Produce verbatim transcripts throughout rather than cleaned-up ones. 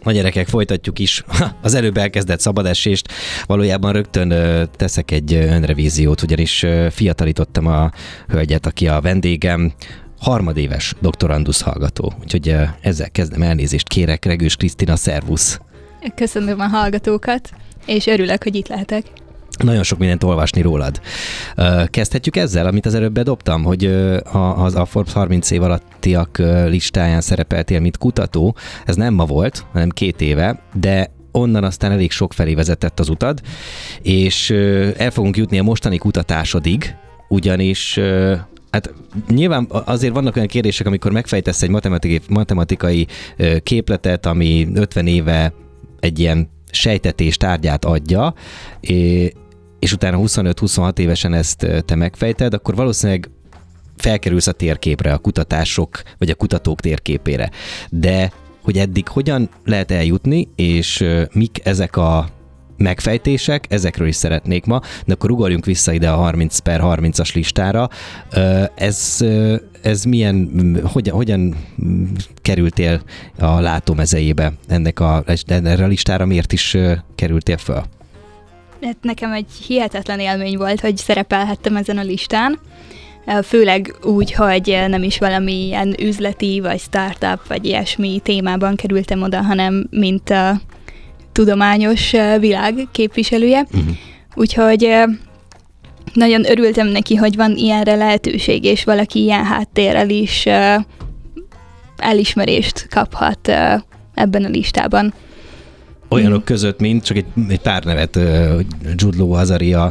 Na gyerekek, folytatjuk is az előbb elkezdett szabadesést. Valójában rögtön ö, teszek egy önrevíziót, ugyanis ö, fiatalítottam a hölgyet, aki a vendégem, harmadéves doktorandusz hallgató. Úgyhogy ö, ezzel kezdem, elnézést kérek. Regős Krisztina, szervusz! Köszönöm a hallgatókat, és örülök, hogy itt lehetek. Nagyon sok mindent olvasni rólad. Kezdhetjük ezzel, amit az előbb bedobtam, hogy az a Forbes harminc év alattiak listáján szerepeltél, mint kutató. Ez nem ma volt, hanem két éve, de onnan aztán elég sok felé vezetett az utad, és el fogunk jutni a mostani kutatásodig, ugyanis hát nyilván azért vannak olyan kérdések, amikor megfejtesz egy matematikai, matematikai képletet, ami ötven éve egy ilyen sejtetés tárgyát adja, és utána huszonöt-huszonhat évesen ezt te megfejted, akkor valószínűleg felkerülsz a térképre, a kutatások, vagy a kutatók térképére. De hogy eddig hogyan lehet eljutni, és mik ezek a megfejtések, ezekről is szeretnék ma, de akkor ugorjunk vissza ide a harminc per harmincas listára. Ez, ez milyen, hogyan, hogyan kerültél a látómezejébe ennek a, erre a listára, miért is kerültél föl? Hát nekem egy hihetetlen élmény volt, hogy szerepelhettem ezen a listán, főleg úgy, hogy nem is valamilyen üzleti, vagy startup, vagy ilyesmi témában kerültem oda, hanem mint a tudományos világ képviselője. Uh-huh. Úgyhogy nagyon örültem neki, hogy van ilyenre lehetőség, és valaki ilyen háttérrel is elismerést kaphat ebben a listában. Olyanok között, mint csak egy, egy pár nevet, Judlo, Azaria,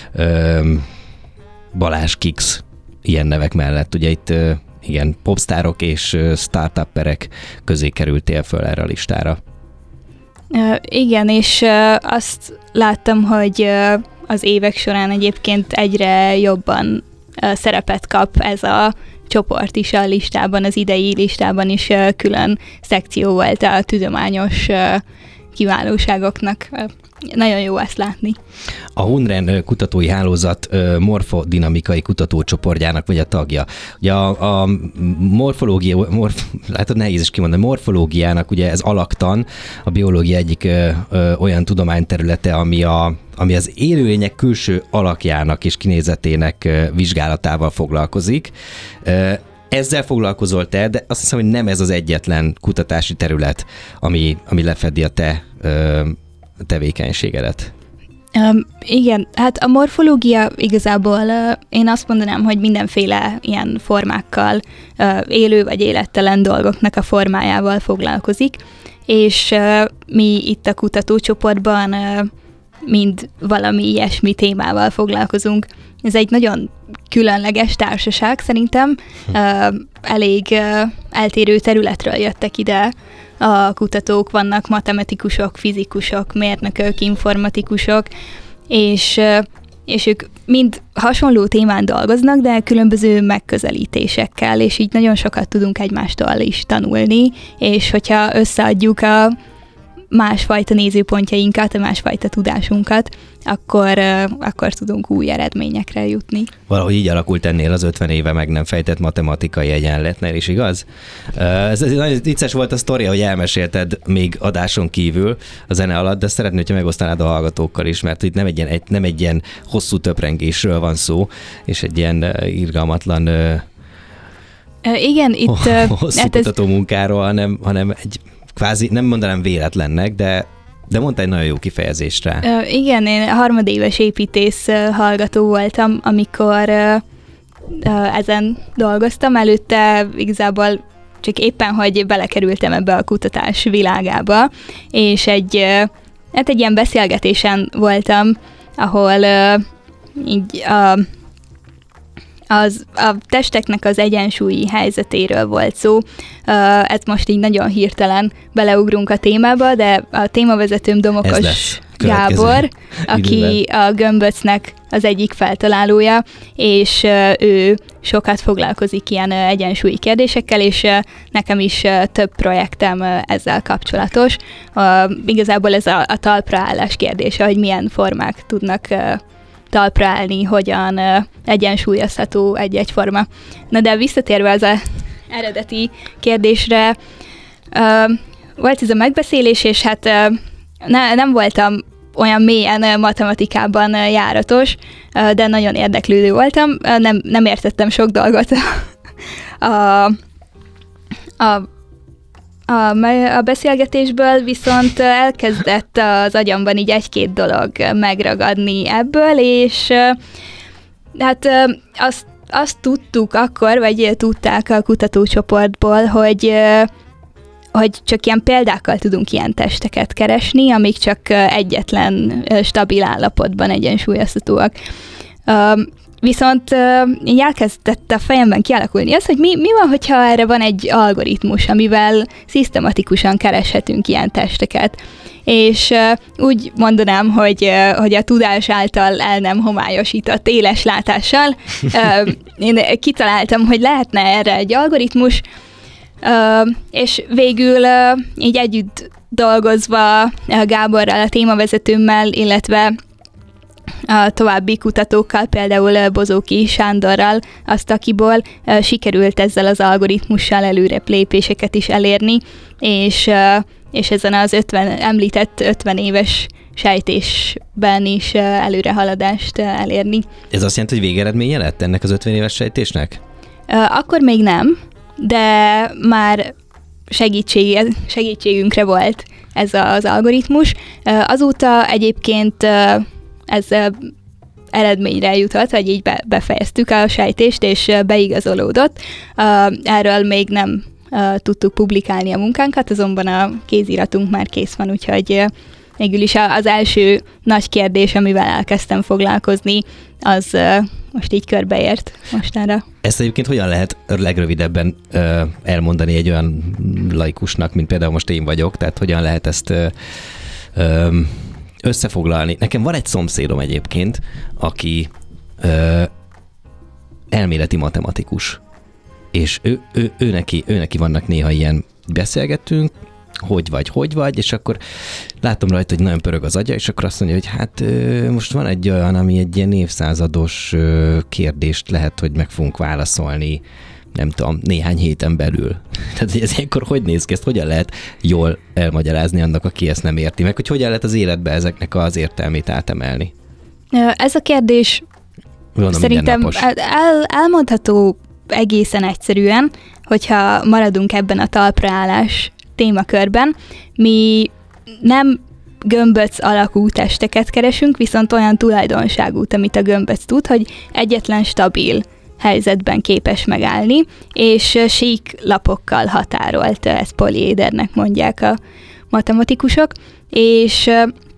Balázs Kix, ilyen nevek mellett. Ugye itt igen, popstárok és startupperek közé kerültél föl erre a listára. Uh, igen, és uh, azt láttam, hogy uh, az évek során egyébként egyre jobban uh, szerepet kap ez a csoport is a listában, az idei listában is uh, külön szekció volt a tudományos uh, kiválóságoknak. Uh, nagyon jó ezt látni. A Hunren kutatói hálózat morfodinamikai kutatócsoportjának vagy a tagja. Ugye a, a morfológia, morf, látod, nehéz is kimondani, morfológiának ugye ez alaktan, a biológia egyik ö, ö, olyan tudományterülete, ami, a, ami az élőlények külső alakjának és kinézetének ö, vizsgálatával foglalkozik. Ö, Ezzel foglalkozol te, de azt hiszem, hogy nem ez az egyetlen kutatási terület, ami, ami lefedi a te ö, tevékenységedet. Um, igen, hát a morfológia igazából uh, én azt mondanám, hogy mindenféle ilyen formákkal, uh, élő vagy élettelen dolgoknak a formájával foglalkozik, és uh, mi itt a kutatócsoportban uh, mind valami ilyesmi témával foglalkozunk. Ez egy nagyon különleges társaság szerintem, uh, elég uh, eltérő területről jöttek ide a kutatók, vannak matematikusok, fizikusok, mérnökök, informatikusok, és, és ők mind hasonló témán dolgoznak, de különböző megközelítésekkel, és így nagyon sokat tudunk egymástól is tanulni, és hogyha összeadjuk a másfajta nézőpontjainkat, a másfajta tudásunkat, akkor, akkor tudunk új eredményekre jutni. Valahogy így alakult ennél az ötven éve meg nem fejtett matematikai egyenletnél is, igaz? Ez, ez nagyon vicces volt a sztoria, hogy elmesélted még adáson kívül a zene alatt, de szeretném, hogyha megosztanád a hallgatókkal is, mert itt nem egy ilyen, egy, nem egy ilyen hosszú töprengésről van szó, és egy ilyen irgalmatlan uh, igen, itt hosszú hát kutató munkáról, hanem, hanem egy kvázi, nem mondanám véletlennek, de, de mondta egy nagyon jó kifejezést rá. Uh, igen, én harmadéves építész uh, hallgató voltam, amikor uh, uh, ezen dolgoztam. Előtte igazából csak éppen, hogy belekerültem ebbe a kutatás világába, és egy, uh, hát egy ilyen beszélgetésen voltam, ahol uh, így a uh, Az, a testeknek az egyensúlyi helyzetéről volt szó. Uh, ez most így nagyon hirtelen beleugrunk a témába, de a témavezetőm Domokos Gábor, aki a gömböcnek az egyik feltalálója, és uh, ő sokat foglalkozik ilyen uh, egyensúlyi kérdésekkel, és uh, nekem is uh, több projektem uh, ezzel kapcsolatos. Uh, igazából ez a, a talpraállás kérdése, hogy milyen formák tudnak uh, talpra állni, hogyan uh, egyensúlyozható egy-egy forma. Na de visszatérve az a eredeti kérdésre, uh, volt ez a megbeszélés, és hát ne, nem voltam olyan mélyen matematikában járatos, de nagyon érdeklődő voltam. Nem, nem értettem sok dolgot a, a, a, a beszélgetésből, viszont elkezdett az agyamban így egy-két dolog megragadni ebből, és hát azt, azt tudtuk akkor, vagy tudták a kutatócsoportból, hogy hogy csak ilyen példákkal tudunk ilyen testeket keresni, amik csak egyetlen stabil állapotban egyensúlyoztatóak. Viszont így elkezdett a fejemben kialakulni az, hogy mi, mi van, hogyha erre van egy algoritmus, amivel szisztematikusan kereshetünk ilyen testeket. És úgy mondanám, hogy, hogy a tudás által el nem homályosított éles látással én kitaláltam, hogy lehetne erre egy algoritmus, Uh, és végül uh, így együtt dolgozva uh, Gáborral, a témavezetőmmel, illetve a további kutatókkal, például uh, Bozóki Sándorral, azt akiból uh, sikerült ezzel az algoritmussal előre lépéseket is elérni, és, uh, és ezen az ötven, említett ötven éves sejtésben is uh, előrehaladást uh, elérni. Ez azt jelenti, hogy végeredménye lett ennek az ötven éves sejtésnek? Uh, akkor még nem, de már segítség, segítségünkre volt ez az algoritmus. Azóta egyébként ez eredményre jutott, hogy így befejeztük a sejtést, és beigazolódott. Erről még nem tudtuk publikálni a munkánkat, azonban a kéziratunk már kész van, úgyhogy végül is az első nagy kérdés, amivel elkezdtem foglalkozni, az most így körbeért mostanra. Ezt egyébként hogyan lehet legrövidebben ö, elmondani egy olyan laikusnak, mint például most én vagyok, tehát hogyan lehet ezt ö, ö, összefoglalni? Nekem van egy szomszédom egyébként, aki ö, elméleti matematikus, és ő, ő, ő, neki, ő neki vannak néha ilyen beszélgetünk, hogy vagy, hogy vagy, és akkor látom rajta, hogy nagyon pörög az agya, és akkor azt mondja, hogy hát most van egy olyan, ami egy ilyen évszázados kérdést lehet, hogy meg fogunk válaszolni, nem tudom, néhány héten belül. Tehát ez ilyenkor hogy néz ki, ezt hogyan lehet jól elmagyarázni annak, aki ezt nem érti, meg hogy hogyan lehet az életbe ezeknek az értelmét átemelni? Ez a kérdés Gondolom, szerintem el, elmondható egészen egyszerűen, hogyha maradunk ebben a talpraállás témakörben. Mi nem gömböc alakú testeket keresünk, viszont olyan tulajdonságút, amit a gömböc tud, hogy egyetlen stabil helyzetben képes megállni, és síklapokkal határolt, ezt poliédernek mondják a matematikusok, és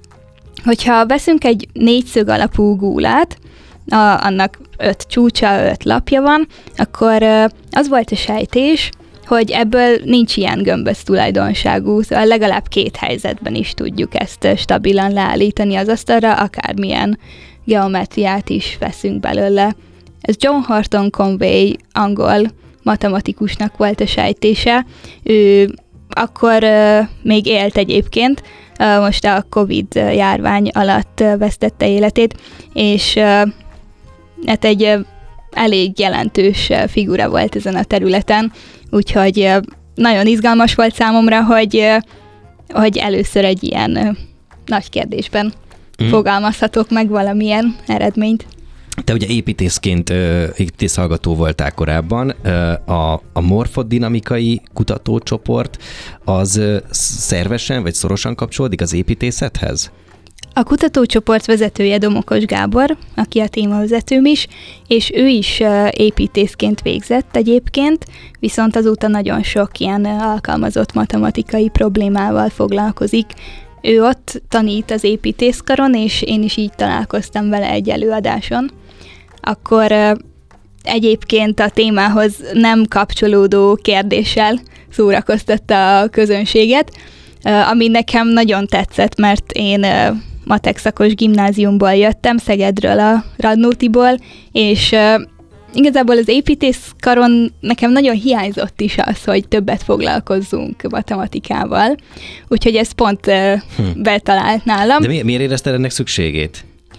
hogyha veszünk egy négyszög alapú gúlát, a, annak öt csúcsa, öt lapja van, akkor az volt a sejtés, hogy ebből nincs ilyen gömböc tulajdonságú, szóval legalább két helyzetben is tudjuk ezt stabilan leállítani az asztalra, akármilyen geometriát is veszünk belőle. Ez John Horton Conway angol matematikusnak volt a sejtése. Ő akkor uh, még élt egyébként, uh, most a Covid járvány alatt uh, vesztette életét, és uh, hát egy uh, elég jelentős uh, figura volt ezen a területen, úgyhogy uh, nagyon izgalmas volt számomra, hogy, uh, hogy először egy ilyen uh, nagy kérdésben mm. fogalmazhatok meg valamilyen eredményt. Te ugye építészként, építészhallgató voltál korábban, a, a morfodinamikai kutatócsoport az szervesen vagy szorosan kapcsolódik az építészethez? A kutatócsoport vezetője Domokos Gábor, aki a témavezetőm is, és ő is építészként végzett egyébként, viszont azóta nagyon sok ilyen alkalmazott matematikai problémával foglalkozik. Ő ott tanít az építészkaron, és én is így találkoztam vele egy előadáson. Akkor egyébként a témához nem kapcsolódó kérdéssel szórakoztatta a közönséget, ami nekem nagyon tetszett, mert én matek szakos gimnáziumból jöttem, Szegedről, a Radnótiból, és igazából az építészkaron nekem nagyon hiányzott is az, hogy többet foglalkozzunk matematikával, úgyhogy ez pont hm. betalált nálam. De mi, miért érezted ennek szükségét?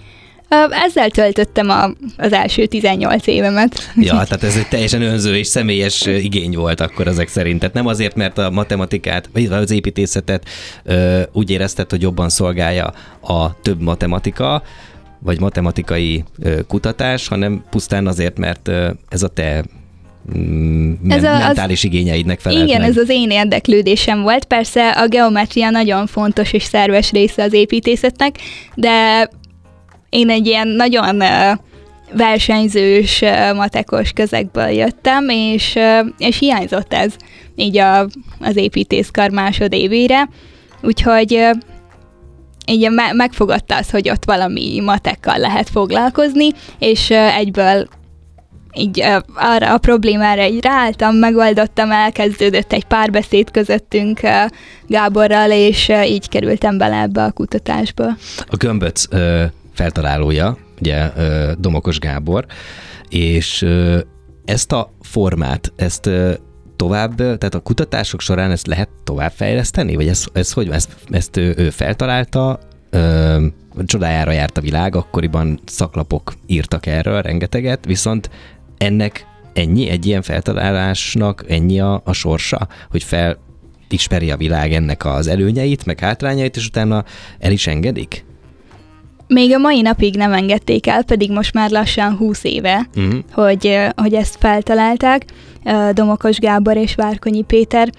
Ezzel töltöttem a, az első tizennyolc évemet. Ja, tehát ez egy teljesen önző és személyes igény volt akkor ezek szerint. Tehát nem azért, mert a matematikát, vagy az építészetet ö, úgy érezted, hogy jobban szolgálja a több matematika, vagy matematikai ö, kutatás, hanem pusztán azért, mert ö, ez a te mm, ez a, mentális az, igényeidnek felelt igen, meg. Ez az én érdeklődésem volt. Persze a geometria nagyon fontos és szerves része az építészetnek, de én egy ilyen nagyon versenyzős, matekos közegből jöttem, és, és hiányzott ez így a, az építészkar másodévére, úgyhogy így megfogadta az, hogy ott valami matekkal lehet foglalkozni, és egyből így arra a problémára így ráálltam, megoldottam, elkezdődött egy párbeszéd közöttünk Gáborral, és így kerültem bele ebbe a kutatásba. A gömböc feltalálója, ugye Domokos Gábor, és ezt a formát, ezt tovább, tehát a kutatások során ezt lehet továbbfejleszteni? Vagy ez, ez hogy, ezt, ezt ő, ő feltalálta, ö, csodájára járt a világ, akkoriban szaklapok írtak erről rengeteget, viszont ennek ennyi, egy ilyen feltalálásnak ennyi a, a sorsa, hogy felismeri a világ ennek az előnyeit, meg hátrányait, és utána el is engedik? Még a mai napig nem engedték el, pedig most már lassan húsz éve, uh-huh. hogy, hogy ezt feltalálták, Domokos Gábor és Várkonyi Péter.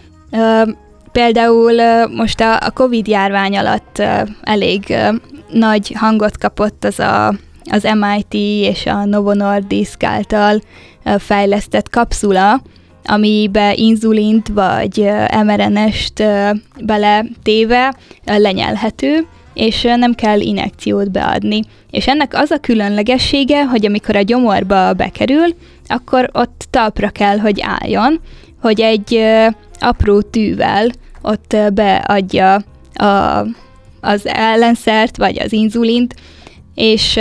Például most a Covid járvány alatt elég nagy hangot kapott az a, az em i té és a Novo Nordisk által fejlesztett kapszula, amibe inzulint vagy em er en est beletéve lenyelhető, és nem kell injekciót beadni. És ennek az a különlegessége, hogy amikor a gyomorba bekerül, akkor ott talpra kell, hogy álljon, hogy egy apró tűvel ott beadja a, az ellenszert, vagy az inzulint, és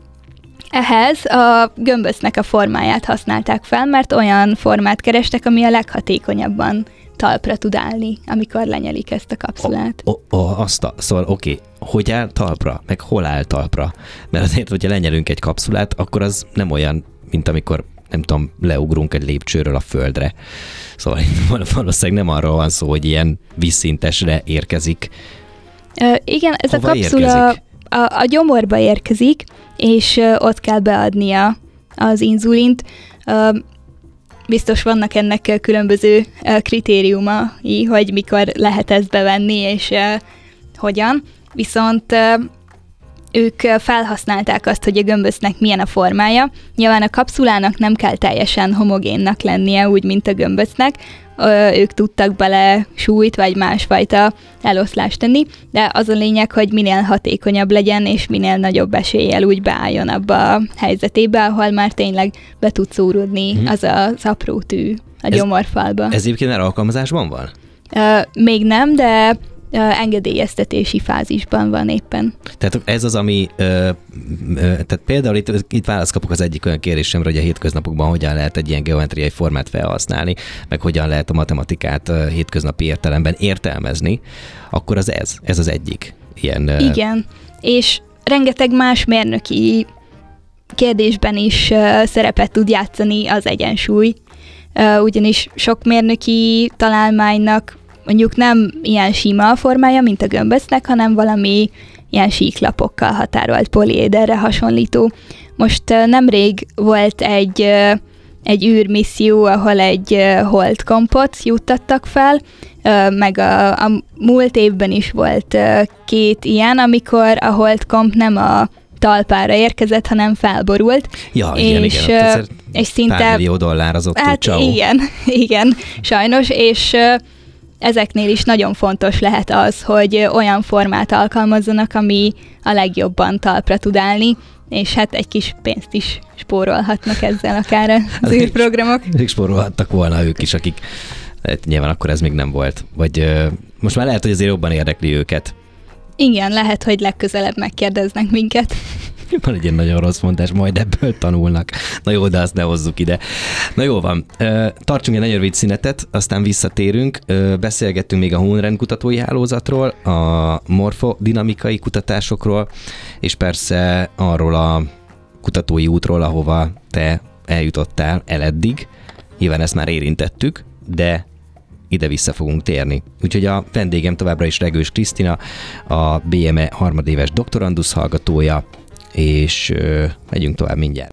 ehhez a gömböcnek a formáját használták fel, mert olyan formát kerestek, ami a leghatékonyabban talpra tud állni, amikor lenyelik ezt a kapszulát. O, o, o, azt a, szóval oké, okay. Hogy áll talpra, meg hol áll talpra? Mert azért, hogyha lenyelünk egy kapszulát, akkor az nem olyan, mint amikor, nem tudom, leugrunk egy lépcsőről a földre. Szóval valószínűleg nem arról van szó, hogy ilyen vízszintesre érkezik. Ö, igen, ez Hova a kapszula a, a gyomorba érkezik, és ö, ott kell beadnia az inzulint. Ö, Biztos vannak ennek különböző kritériumai, hogy mikor lehet ezt bevenni, és uh, hogyan. Viszont uh, ők felhasználták azt, hogy a gömböcnek milyen a formája. Nyilván a kapszulának nem kell teljesen homogénnak lennie, úgy, mint a gömböcnek. Uh, ők tudtak bele súlyt, vagy másfajta eloszlást tenni, de az a lényeg, hogy minél hatékonyabb legyen, és minél nagyobb eséllyel úgy beálljon abba a helyzetébe, ahol már tényleg be tud szúródni hmm. az az apró tű a ez, gyomorfalba. Ez egyébként már alkalmazásban van? Uh, még nem, de uh, engedélyeztetési fázisban van éppen. Tehát ez az, ami, uh, uh, tehát például itt, itt választ kapok az egyik olyan kérésemre, hogy a hétköznapokban hogyan lehet egy ilyen geometriai formát felhasználni, meg hogyan lehet a matematikát uh, hétköznapi értelemben értelmezni, akkor az ez, ez az egyik ilyen. Uh... Igen, és rengeteg más mérnöki kérdésben is uh, szerepet tud játszani az egyensúly, uh, ugyanis sok mérnöki találmánynak mondjuk nem ilyen sima a formája, mint a gömböcnek, hanem valami ilyen síklapokkal határolt poliéderre hasonlító. Most uh, nemrég volt egy, uh, egy űrmisszió, ahol egy uh, holdkompot juttattak fel, uh, meg a, a múlt évben is volt uh, két ilyen, amikor a holdkomp nem a talpára érkezett, hanem felborult. Ja, és, igen, igen. És szinte... Pár millió dollár az ott, hát igen, igen, sajnos, és ezeknél is nagyon fontos lehet az, hogy olyan formát alkalmazzanak, ami a legjobban talpra tud állni, és hát egy kis pénzt is spórolhatnak ezzel akár az űrprogramok. Ők spórolhattak volna ők is, akik hát nyilván akkor ez még nem volt. Vagy uh, most már lehet, hogy azért jobban érdekli őket. Igen, lehet, hogy legközelebb megkérdeznek minket. Van egy ilyen nagyon rossz mondás, majd ebből tanulnak. Na jó, de azt ne hozzuk ide. Na jó van, tartsunk egy nagyon rövid szünetet, aztán visszatérünk. Beszélgettünk még a Hohenrend kutatói hálózatról, a morfodinamikai kutatásokról, és persze arról a kutatói útról, ahova te eljutottál el eddig. Nyilván ezt már érintettük, de ide vissza fogunk térni. Úgyhogy a vendégem továbbra is Regős Krisztina, a bé em e harmadéves doktorandusz hallgatója, és ö, megyünk tovább mindjárt.